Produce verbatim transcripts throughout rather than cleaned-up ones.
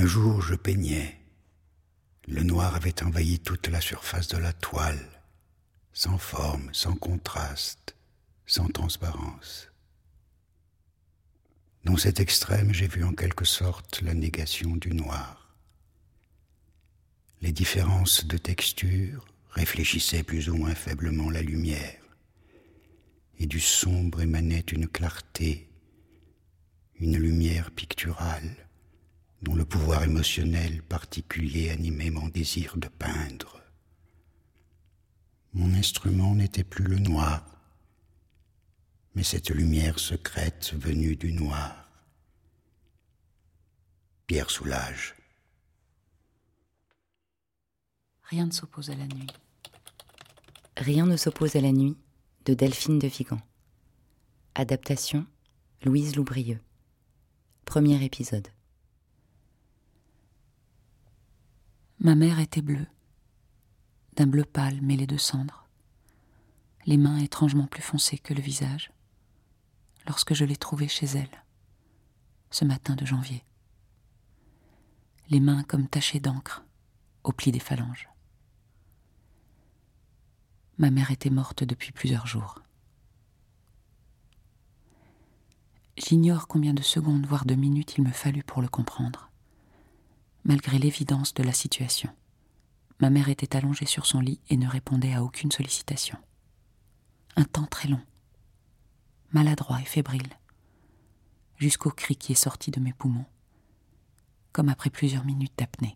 Un jour, je peignais. Le noir avait envahi toute la surface de la toile, sans forme, sans contraste, sans transparence. Dans cet extrême, j'ai vu en quelque sorte la négation du noir. Les différences de texture réfléchissaient plus ou moins faiblement la lumière, et du sombre émanait une clarté, une lumière picturale, dont le pouvoir émotionnel particulier animait mon désir de peindre. Mon instrument n'était plus le noir, mais cette lumière secrète venue du noir. Pierre Soulages. Rien ne s'oppose à la nuit. Rien ne s'oppose à la nuit de Delphine de Vigan. Adaptation Louise Loubrieux. Premier épisode. Ma mère était bleue, d'un bleu pâle mêlé de cendres, les mains étrangement plus foncées que le visage, lorsque je l'ai trouvée chez elle, ce matin de janvier. Les mains comme tachées d'encre, au pli des phalanges. Ma mère était morte depuis plusieurs jours. J'ignore combien de secondes, voire de minutes il me fallut pour le comprendre. Malgré l'évidence de la situation, ma mère était allongée sur son lit et ne répondait à aucune sollicitation. Un temps très long, maladroit et fébrile, jusqu'au cri qui est sorti de mes poumons, comme après plusieurs minutes d'apnée.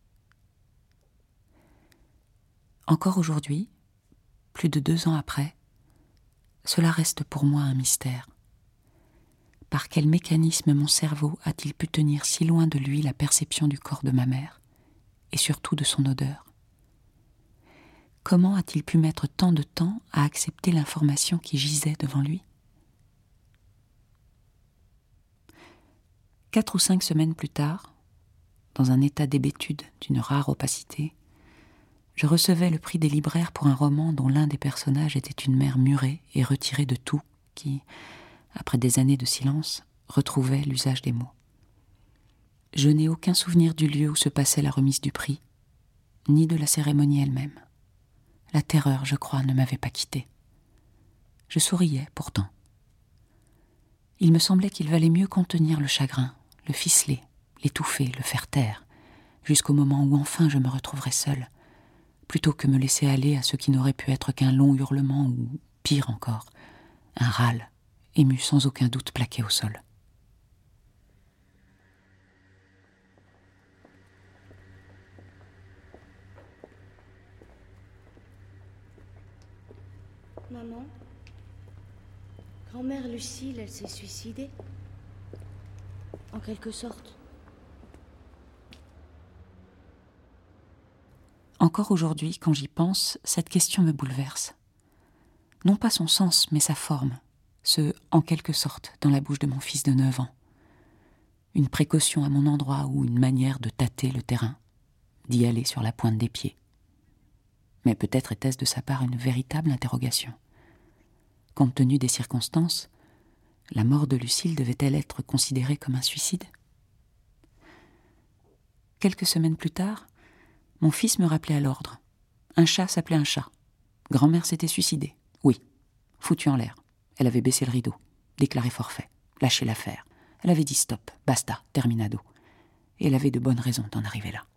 Encore aujourd'hui, plus de deux ans après, cela reste pour moi un mystère. Par quel mécanisme mon cerveau a-t-il pu tenir si loin de lui la perception du corps de ma mère, et surtout de son odeur? Comment a-t-il pu mettre tant de temps à accepter l'information qui gisait devant lui? Quatre ou cinq semaines plus tard, dans un état d'hébétude d'une rare opacité, je recevais le prix des libraires pour un roman dont l'un des personnages était une mère murée et retirée de tout, qui, après des années de silence, retrouvait l'usage des mots. Je n'ai aucun souvenir du lieu où se passait la remise du prix, ni de la cérémonie elle-même. La terreur, je crois, ne m'avait pas quitté. Je souriais, pourtant. Il me semblait qu'il valait mieux contenir le chagrin, le ficeler, l'étouffer, le faire taire, jusqu'au moment où enfin je me retrouverais seule, plutôt que me laisser aller à ce qui n'aurait pu être qu'un long hurlement ou, pire encore, un râle, ému sans aucun doute plaqué au sol. Maman, grand-mère Lucille, elle s'est suicidée. En quelque sorte. Encore aujourd'hui, quand j'y pense, cette question me bouleverse. Non pas son sens, mais sa forme, ce « en quelque sorte » dans la bouche de mon fils de neuf ans. Une précaution à mon endroit ou une manière de tâter le terrain, d'y aller sur la pointe des pieds. Mais peut-être était-ce de sa part une véritable interrogation. Compte tenu des circonstances, la mort de Lucille devait-elle être considérée comme un suicide? Quelques semaines plus tard, mon fils me rappelait à l'ordre. Un chat s'appelait un chat. Grand-mère s'était suicidée. Oui, foutue en l'air. Elle avait baissé le rideau, déclaré forfait, lâché l'affaire. Elle avait dit stop, basta, terminado. Et elle avait de bonnes raisons d'en arriver là.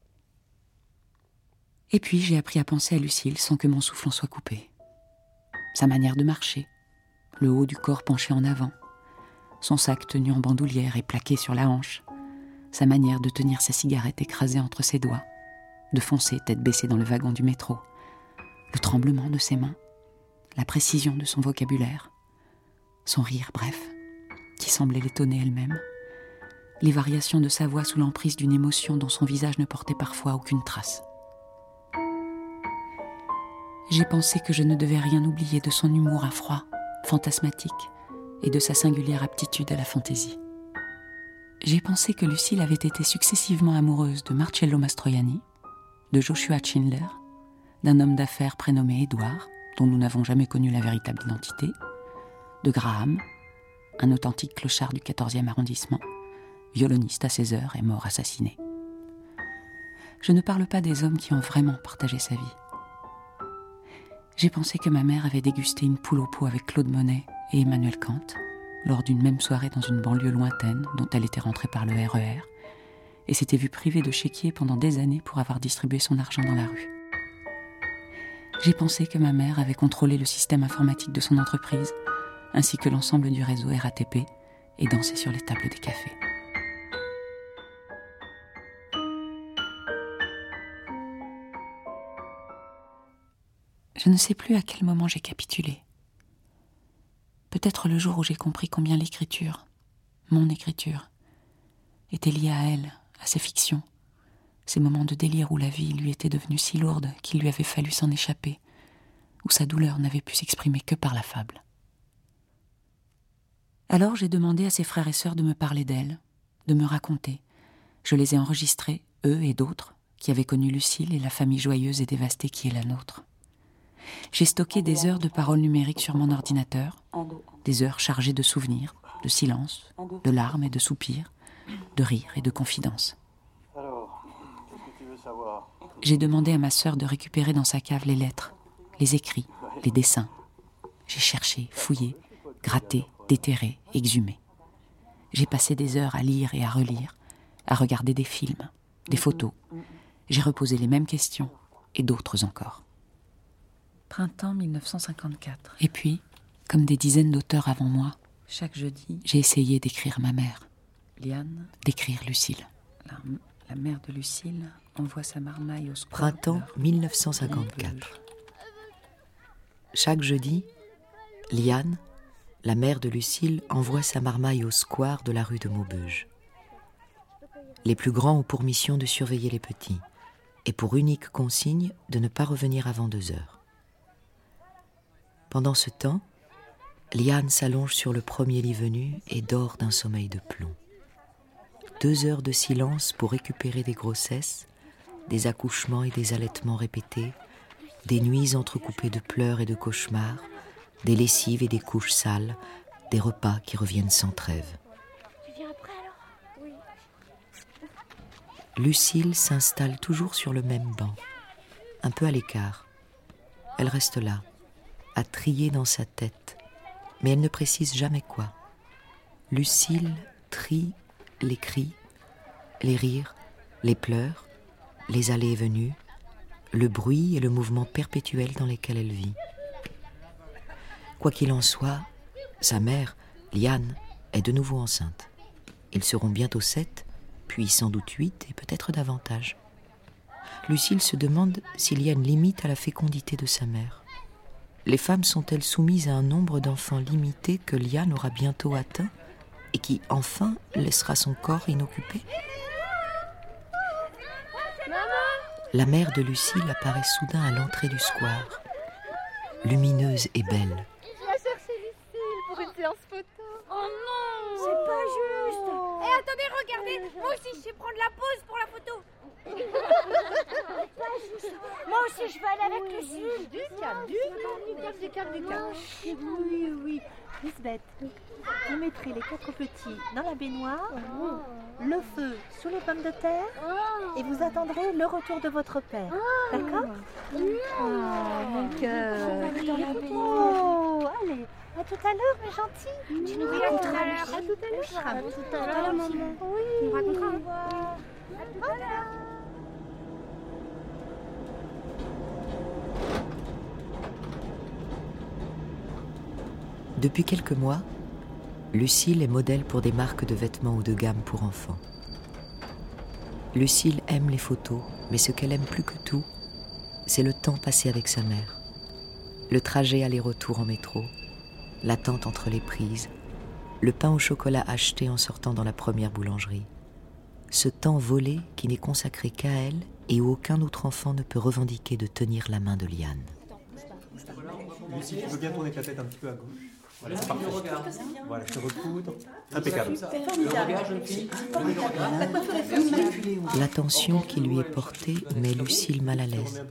Et puis j'ai appris à penser à Lucille sans que mon souffle en soit coupé. Sa manière de marcher, le haut du corps penché en avant, son sac tenu en bandoulière et plaqué sur la hanche, sa manière de tenir sa cigarette écrasée entre ses doigts, de foncer tête baissée dans le wagon du métro, le tremblement de ses mains, la précision de son vocabulaire, son rire bref, qui semblait l'étonner elle-même, les variations de sa voix sous l'emprise d'une émotion dont son visage ne portait parfois aucune trace. J'ai pensé que je ne devais rien oublier de son humour à froid, fantasmatique, et de sa singulière aptitude à la fantaisie. J'ai pensé que Lucille avait été successivement amoureuse de Marcello Mastroianni, de Joshua Schindler, d'un homme d'affaires prénommé Édouard, dont nous n'avons jamais connu la véritable identité, de Graham, un authentique clochard du quatorzième arrondissement, violoniste à ses heures et mort assassiné. Je ne parle pas des hommes qui ont vraiment partagé sa vie. J'ai pensé que ma mère avait dégusté une poule au pot avec Claude Monet et Emmanuel Kant, lors d'une même soirée dans une banlieue lointaine dont elle était rentrée par le R E R, et s'était vue privée de chéquier pendant des années pour avoir distribué son argent dans la rue. J'ai pensé que ma mère avait contrôlé le système informatique de son entreprise, ainsi que l'ensemble du réseau R A T P, et dansé sur les tables des cafés. Je ne sais plus à quel moment j'ai capitulé. Peut-être le jour où j'ai compris combien l'écriture, mon écriture, était liée à elle, à ses fictions, ces moments de délire où la vie lui était devenue si lourde qu'il lui avait fallu s'en échapper, où sa douleur n'avait pu s'exprimer que par la fable. Alors j'ai demandé à ses frères et sœurs de me parler d'elle, de me raconter. Je les ai enregistrés, eux et d'autres, qui avaient connu Lucille et la famille joyeuse et dévastée qui est la nôtre. J'ai stocké des heures de paroles numériques sur mon ordinateur, des heures chargées de souvenirs, de silences, de larmes et de soupirs, de rires et de confidences. Alors, qu'est-ce que tu veux savoir ? J'ai demandé à ma sœur de récupérer dans sa cave les lettres, les écrits, les dessins. J'ai cherché, fouillé, gratté, déterré, exhumé. J'ai passé des heures à lire et à relire, à regarder des films, des photos. J'ai reposé les mêmes questions et d'autres encore. Printemps mille neuf cent cinquante-quatre. Et puis, comme des dizaines d'auteurs avant moi, chaque jeudi, j'ai essayé d'écrire ma mère. Liane, d'écrire Lucille. La, la mère de Lucille envoie sa marmaille au square. Printemps mille neuf cent cinquante-quatre. Chaque jeudi, Liane, la mère de Lucille, envoie sa marmaille au square de la rue de Maubeuge. Les plus grands ont pour mission de surveiller les petits, et pour unique consigne de ne pas revenir avant deux heures. Pendant ce temps, Liane s'allonge sur le premier lit venu et dort d'un sommeil de plomb. Deux heures de silence pour récupérer des grossesses, des accouchements et des allaitements répétés, des nuits entrecoupées de pleurs et de cauchemars, des lessives et des couches sales, des repas qui reviennent sans trêve. Tu viens après alors ? Oui. Lucille s'installe toujours sur le même banc, un peu à l'écart. Elle reste là, à trier dans sa tête, mais elle ne précise jamais quoi. Lucille trie les cris, les rires, les pleurs, les allées et venues, le bruit et le mouvement perpétuel dans lesquels elle vit. Quoi qu'il en soit, sa mère, Liane, est de nouveau enceinte. Ils seront bientôt sept, puis sans doute huit et peut-être davantage. Lucille se demande s'il y a une limite à la fécondité de sa mère. Les femmes sont-elles soumises à un nombre d'enfants limité que Liane aura bientôt atteint et qui, enfin, laissera son corps inoccupé ? La mère de Lucille apparaît soudain à l'entrée du square, lumineuse et belle. Je vais chercher Lucille pour une séance photo. Oh non, c'est pas juste. Eh hey, attendez, regardez, moi aussi je sais prendre la pose pour la photo. Moi aussi je vais aller avec Lucille. Du calme, du calme, du calme, du calme, du calme. Oui, oui. Lisbeth, vous mettrez les quatre petits dans la baignoire, le feu sous les pommes de terre et vous attendrez le retour de votre père. D'accord ? Oh, mon cœur. Oh, allez, à tout à l'heure, mes gentils. Tu nous raconteras, À tout à l'heure. À tout à l'heure, maman. Oui, Tu nous raconteras. À tout à l'heure. Depuis quelques mois, Lucille est modèle pour des marques de vêtements haut de gamme pour enfants. Lucille aime les photos, mais ce qu'elle aime plus que tout, c'est le temps passé avec sa mère. Le trajet aller-retour en métro, l'attente entre les prises, le pain au chocolat acheté en sortant dans la première boulangerie. Ce temps volé qui n'est consacré qu'à elle et où aucun autre enfant ne peut revendiquer de tenir la main de Liane. Lucie, tu veux bien tourner ta tête un petit peu à gauche ? Voilà, c'est parfait. Voilà, je te recoudre. Impeccable. L'attention qui lui est portée met Lucille mal à l'aise,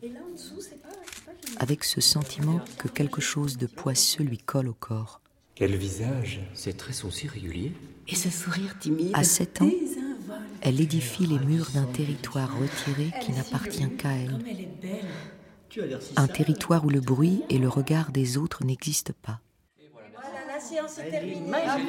avec ce sentiment que quelque chose de poisseux lui colle au corps. Quel visage, ces traits sont si réguliers. Et ce sourire timide. À sept ans, elle édifie les murs d'un territoire retiré qui n'appartient qu'à elle. Un territoire où le bruit et le regard des autres n'existent pas. Voilà, la séance est terminée.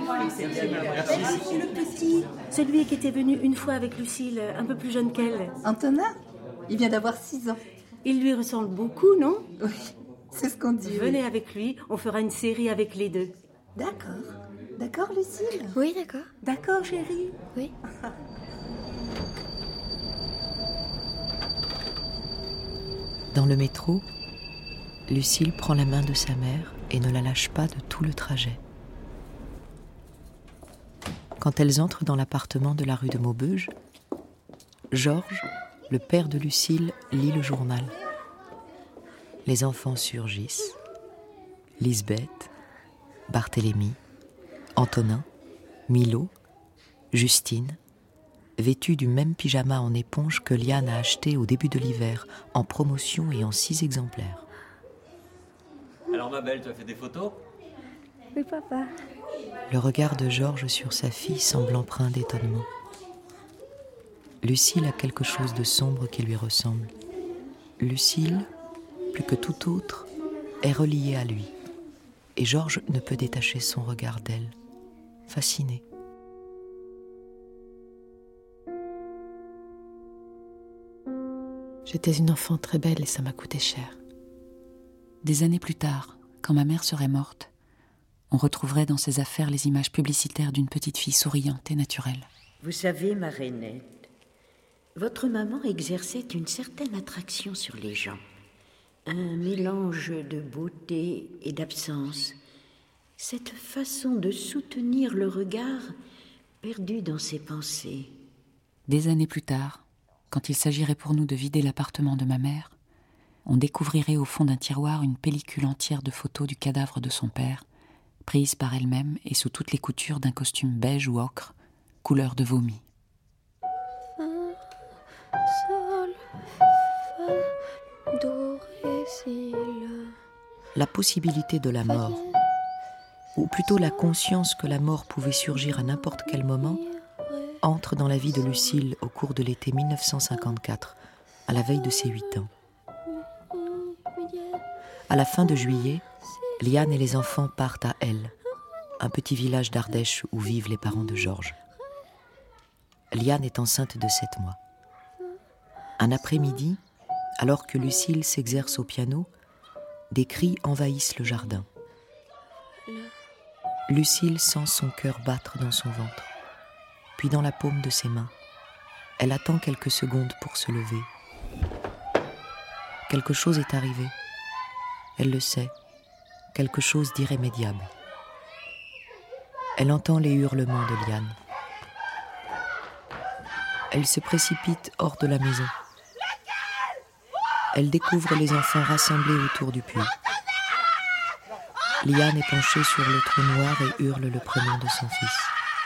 Le petit, celui qui était venu une fois avec Lucille, un peu plus jeune qu'elle. Antonin, il vient d'avoir six ans. Il lui ressemble beaucoup, non? Oui, c'est ce qu'on dit. Venez oui. avec lui, on fera une série avec les deux. D'accord. D'accord, Lucille? Oui, d'accord. D'accord, chérie? Oui. Dans le métro, Lucille prend la main de sa mère et ne la lâche pas de tout le trajet. Quand elles entrent dans l'appartement de la rue de Maubeuge, Georges, le père de Lucille, lit le journal. Les enfants surgissent. Lisbeth, Barthélemy, Antonin, Milo, Justine, vêtus du même pyjama en éponge que Liane a acheté au début de l'hiver, en promotion et en six exemplaires. Alors ma belle, tu as fait des photos? Oui, papa. Le regard de Georges sur sa fille semble empreint d'étonnement. Lucille a quelque chose de sombre qui lui ressemble. Lucille, plus que tout autre, est reliée à lui. Et Georges ne peut détacher son regard d'elle, fasciné. J'étais une enfant très belle et ça m'a coûté cher. Des années plus tard, quand ma mère serait morte, on retrouverait dans ses affaires les images publicitaires d'une petite fille souriante et naturelle. Vous savez, ma Rainette, votre maman exerçait une certaine attraction sur les gens. Un mélange de beauté et d'absence. Cette façon de soutenir le regard perdu dans ses pensées. Des années plus tard, quand il s'agirait pour nous de vider l'appartement de ma mère, on découvrirait au fond d'un tiroir une pellicule entière de photos du cadavre de son père, prise par elle-même et sous toutes les coutures d'un costume beige ou ocre, couleur de vomi. La possibilité de la mort, ou plutôt la conscience que la mort pouvait surgir à n'importe quel moment, entre dans la vie de Lucille au cours de l'été mille neuf cent cinquante-quatre, à la veille de ses huit ans. À la fin de juillet, Liane et les enfants partent à Elle, un petit village d'Ardèche où vivent les parents de Georges. Liane est enceinte de sept mois. Un après-midi, alors que Lucille s'exerce au piano, des cris envahissent le jardin. Lucille sent son cœur battre dans son ventre, puis dans la paume de ses mains. Elle attend quelques secondes pour se lever. Quelque chose est arrivé. Elle le sait. Quelque chose d'irrémédiable. Elle entend les hurlements de Liane. Elle se précipite hors de la maison. Elle découvre les enfants rassemblés autour du puits. Liane est penchée sur le trou noir et hurle le prénom de son fils.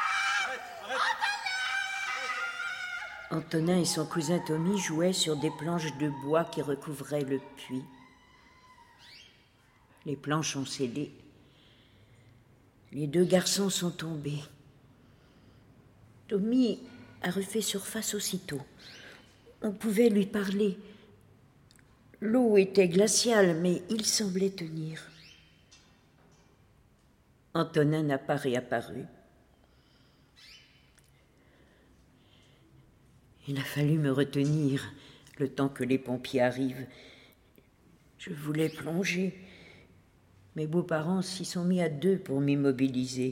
Antonin et son cousin Tommy jouaient sur des planches de bois qui recouvraient le puits. Les planches ont cédé. Les deux garçons sont tombés. Tommy a refait surface aussitôt. On pouvait lui parler. L'eau était glaciale, mais il semblait tenir. Antonin n'a pas réapparu. Il a fallu me retenir le temps que les pompiers arrivent. Je voulais plonger. Mes beaux-parents s'y sont mis à deux pour m'immobiliser.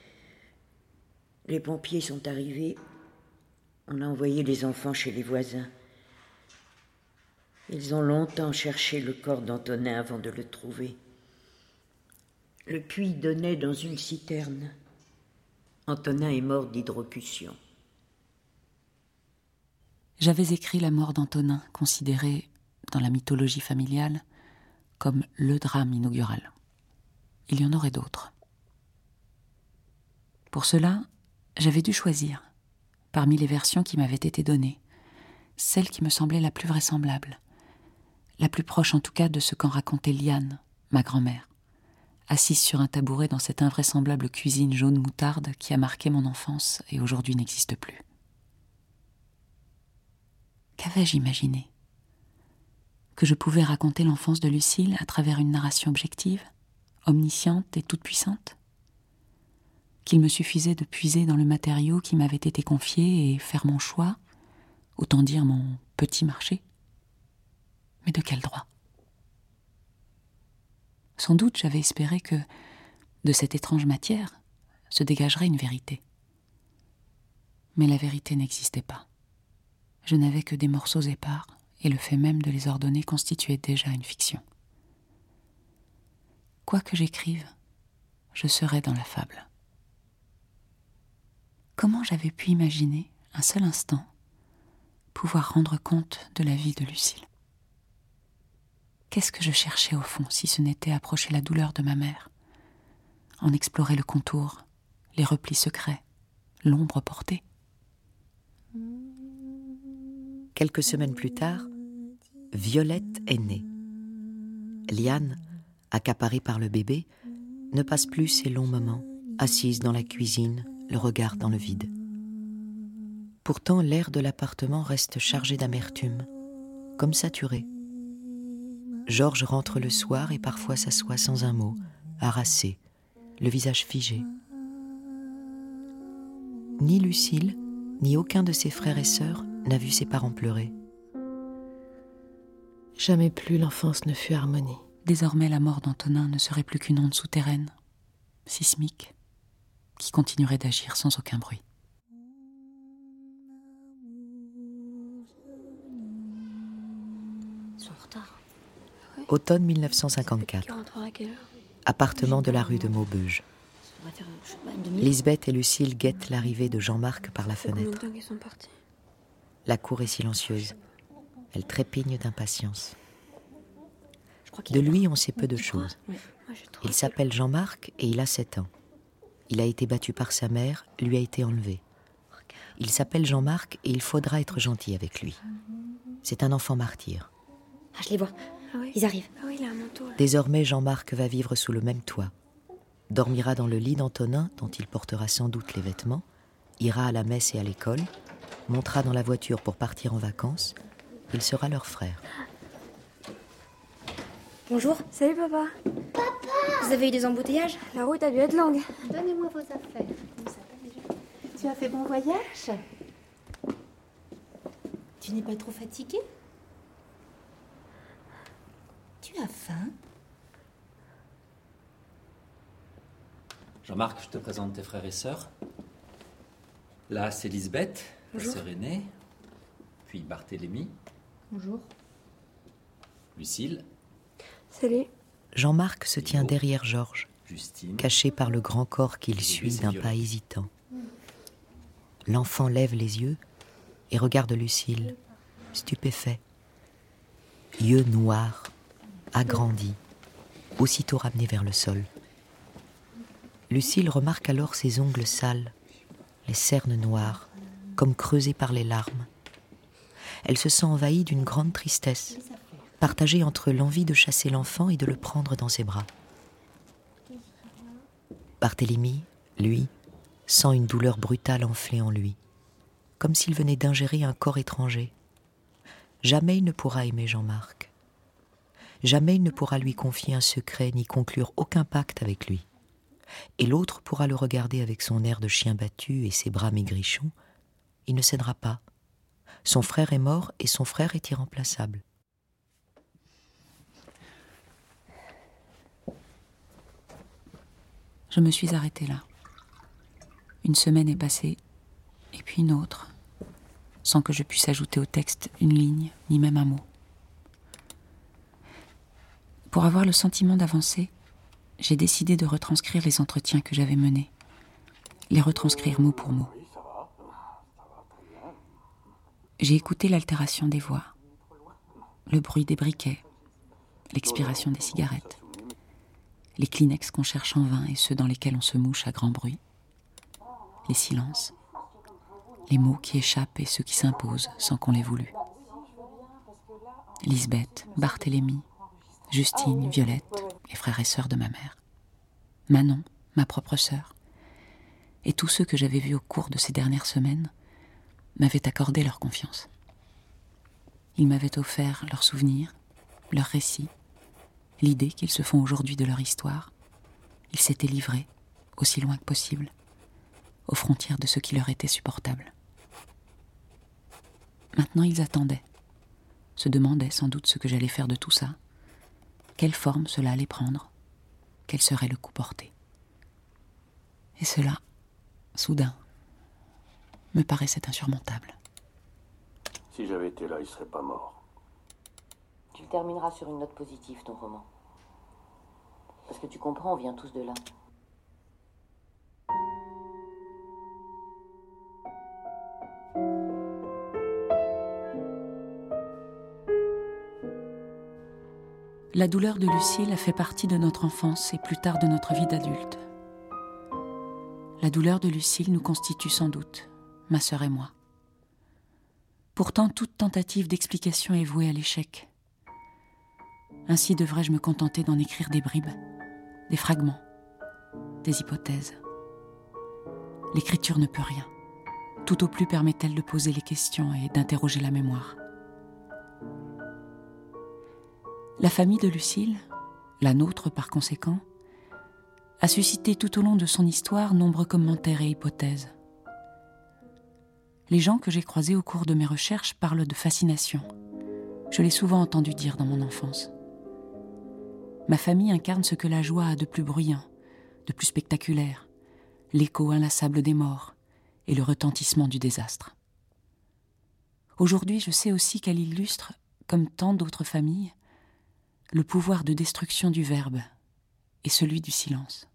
Les pompiers sont arrivés. On a envoyé les enfants chez les voisins. Ils ont longtemps cherché le corps d'Antonin avant de le trouver. Le puits donnait dans une citerne. Antonin est mort d'hydrocution. J'avais écrit la mort d'Antonin, considérée, dans la mythologie familiale, comme le drame inaugural. Il y en aurait d'autres. Pour cela, j'avais dû choisir, parmi les versions qui m'avaient été données, celle qui me semblait la plus vraisemblable, la plus proche en tout cas de ce qu'en racontait Liane, ma grand-mère, assise sur un tabouret dans cette invraisemblable cuisine jaune moutarde qui a marqué mon enfance et aujourd'hui n'existe plus. Qu'avais-je imaginé ? Que je pouvais raconter l'enfance de Lucille à travers une narration objective, omnisciente et toute-puissante ? Qu'il me suffisait de puiser dans le matériau qui m'avait été confié et faire mon choix, autant dire mon petit marché ? Mais de quel droit ? Sans doute j'avais espéré que, de cette étrange matière, se dégagerait une vérité. Mais la vérité n'existait pas. Je n'avais que des morceaux épars, et le fait même de les ordonner constituait déjà une fiction. Quoi que j'écrive, je serai dans la fable. Comment j'avais pu imaginer, un seul instant, pouvoir rendre compte de la vie de Lucille ? Qu'est-ce que je cherchais au fond, si ce n'était approcher la douleur de ma mère, en explorer le contour, les replis secrets, l'ombre portée ? Quelques semaines plus tard, Violette est née. Liane, accaparée par le bébé, ne passe plus ses longs moments, assise dans la cuisine, le regard dans le vide. Pourtant, l'air de l'appartement reste chargé d'amertume, comme saturé. Georges rentre le soir et parfois s'assoit sans un mot, harassé, le visage figé. Ni Lucille, ni aucun de ses frères et sœurs n'a vu ses parents pleurer. Jamais plus l'enfance ne fut harmonie. Désormais, la mort d'Antonin ne serait plus qu'une onde souterraine, sismique, qui continuerait d'agir sans aucun bruit. Ils sont en retard. Automne mille neuf cent cinquante-quatre. Appartement de la rue de Maubeuge. Lisbeth et Lucille guettent l'arrivée de Jean-Marc par la fenêtre. La cour est silencieuse. Elle trépigne d'impatience. De lui, on sait peu de choses. Il s'appelle Jean-Marc et il a sept ans. Il a été battu par sa mère, lui a été enlevé. Il s'appelle Jean-Marc et il faudra être gentil avec lui. C'est un enfant martyr. Ah, je les vois. Ah oui. Ils arrivent. Ah oui, il a un manteau. Là. Désormais, Jean-Marc va vivre sous le même toit. Dormira dans le lit d'Antonin, dont il portera sans doute les vêtements, ira à la messe et à l'école, montera dans la voiture pour partir en vacances. Il sera leur frère. Bonjour. Salut papa. Papa! Vous avez eu des embouteillages? La route a dû être longue. Donnez-moi vos affaires. Tu as fait bon voyage? Tu n'es pas trop fatigué? Tu as faim? Jean-Marc, je te présente tes frères et sœurs. Là, c'est Lisbeth, ta sœur aînée. Puis Barthélemy. Bonjour. Lucille. Salut. Jean-Marc se tient derrière Georges, Justine, caché par le grand corps qu'il suit d'un pas hésitant. L'enfant lève les yeux et regarde Lucille, stupéfait. Yeux noirs, agrandis, aussitôt ramenés vers le sol. Lucille remarque alors ses ongles sales, les cernes noires, comme creusées par les larmes. Elle se sent envahie d'une grande tristesse, partagée entre l'envie de chasser l'enfant et de le prendre dans ses bras. Barthélemy, lui, sent une douleur brutale enfler en lui, comme s'il venait d'ingérer un corps étranger. Jamais il ne pourra aimer Jean-Marc. Jamais il ne pourra lui confier un secret ni conclure aucun pacte avec lui. Et l'autre pourra le regarder avec son air de chien battu et ses bras maigrichons. Il ne cédera pas. Son frère est mort et son frère est irremplaçable. Je me suis arrêtée là. Une semaine est passée, et puis une autre, sans que je puisse ajouter au texte une ligne, ni même un mot. Pour avoir le sentiment d'avancer, j'ai décidé de retranscrire les entretiens que j'avais menés, les retranscrire mot pour mot. J'ai écouté l'altération des voix, le bruit des briquets, l'expiration des cigarettes, les Kleenex qu'on cherche en vain et ceux dans lesquels on se mouche à grand bruit, les silences, les mots qui échappent et ceux qui s'imposent sans qu'on les voulût. Lisbeth, Barthélemy, Justine, Violette, les frères et sœurs de ma mère, Manon, ma propre sœur, et tous ceux que j'avais vus au cours de ces dernières semaines m'avaient accordé leur confiance. Ils m'avaient offert leurs souvenirs, leurs récits, l'idée qu'ils se font aujourd'hui de leur histoire. Ils s'étaient livrés, aussi loin que possible, aux frontières de ce qui leur était supportable. Maintenant ils attendaient, se demandaient sans doute ce que j'allais faire de tout ça, quelle forme cela allait prendre, quel serait le coup porté. Et cela, soudain, me paraissait insurmontable. Si j'avais été là, il serait pas mort. Tu le termineras sur une note positive, ton roman. Parce que tu comprends, on vient tous de là. La douleur de Lucille a fait partie de notre enfance et plus tard de notre vie d'adulte. La douleur de Lucille nous constitue sans doute, ma sœur et moi. Pourtant, toute tentative d'explication est vouée à l'échec. Ainsi devrais-je me contenter d'en écrire des bribes, des fragments, des hypothèses. L'écriture ne peut rien. Tout au plus permet-elle de poser les questions et d'interroger la mémoire. La famille de Lucille, la nôtre par conséquent, a suscité tout au long de son histoire nombreux commentaires et hypothèses. Les gens que j'ai croisés au cours de mes recherches parlent de fascination. Je l'ai souvent entendu dire dans mon enfance. Ma famille incarne ce que la joie a de plus bruyant, de plus spectaculaire, l'écho inlassable des morts et le retentissement du désastre. Aujourd'hui, je sais aussi qu'elle illustre, comme tant d'autres familles, le pouvoir de destruction du verbe et celui du silence.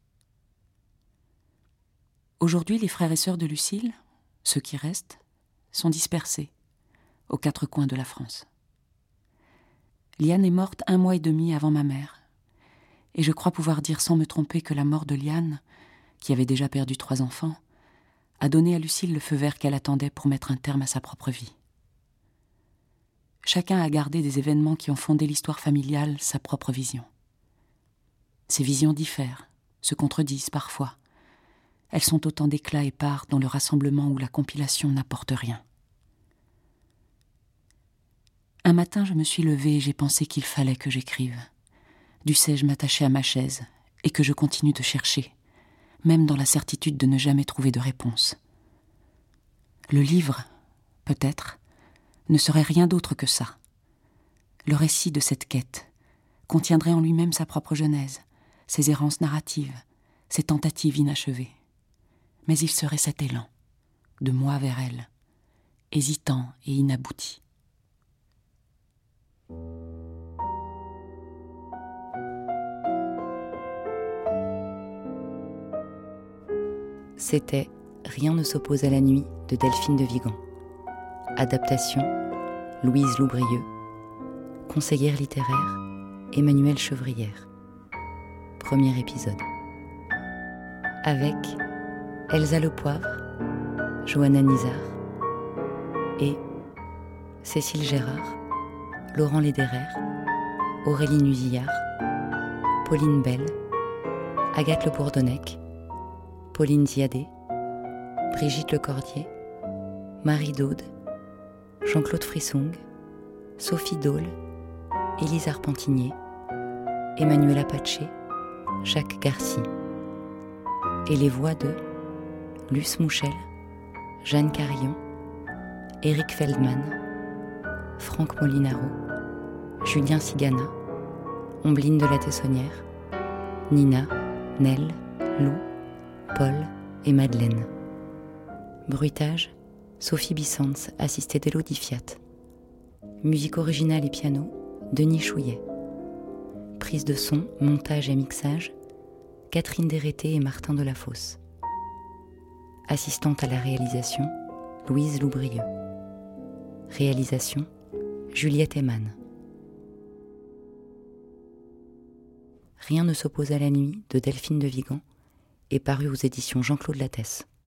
Aujourd'hui, les frères et sœurs de Lucille, ceux qui restent, sont dispersés aux quatre coins de la France. Liane est morte un mois et demi avant ma mère, et je crois pouvoir dire sans me tromper que la mort de Liane, qui avait déjà perdu trois enfants, a donné à Lucille le feu vert qu'elle attendait pour mettre un terme à sa propre vie. Chacun a gardé des événements qui ont fondé l'histoire familiale sa propre vision. Ces visions diffèrent, se contredisent parfois. Elles sont autant d'éclats épars dont le rassemblement ou la compilation n'apporte rien. Un matin, je me suis levée et j'ai pensé qu'il fallait que j'écrive. Dussé-je m'attacher à ma chaise et que je continue de chercher, même dans la certitude de ne jamais trouver de réponse. Le livre, peut-être, ne serait rien d'autre que ça. Le récit de cette quête contiendrait en lui-même sa propre genèse, ses errances narratives, ses tentatives inachevées. Mais il serait cet élan, de moi vers elle, hésitant et inabouti. C'était Rien ne s'oppose à la nuit de Delphine de Vigan. Adaptation, Louise Loubrieux. Conseillère littéraire, Emmanuelle Chevrière. Premier épisode. Avec Elsa Lepoivre, Johanna Nizar et Cécile Gérard, Laurent Lederer, Aurélie Nuzillard, Pauline Bell, Agathe Le Bourdonnec, Pauline Ziadé, Brigitte Lecordier, Marie Daude, Jean-Claude Frissong, Sophie Dole, Élise Arpentinier, Emmanuel Apache, Jacques Garcy. Et les voix de Luce Mouchel, Jeanne Carillon, Éric Feldman, Franck Molinaro, Julien Cigana, Ombline de la Tessonnière, Nina, Nel, Lou, Paul et Madeleine. Bruitage, Sophie Bissens, assistée d'Élodie Fiat. Musique originale et piano, Denis Chouillet. Prise de son, montage et mixage, Catherine Dérété et Martin Delafosse. Assistante à la réalisation, Louise Loubrieux. Réalisation, Juliette Eman. Rien ne s'oppose à la nuit de Delphine de Vigan est paru aux éditions Jean-Claude Lattès.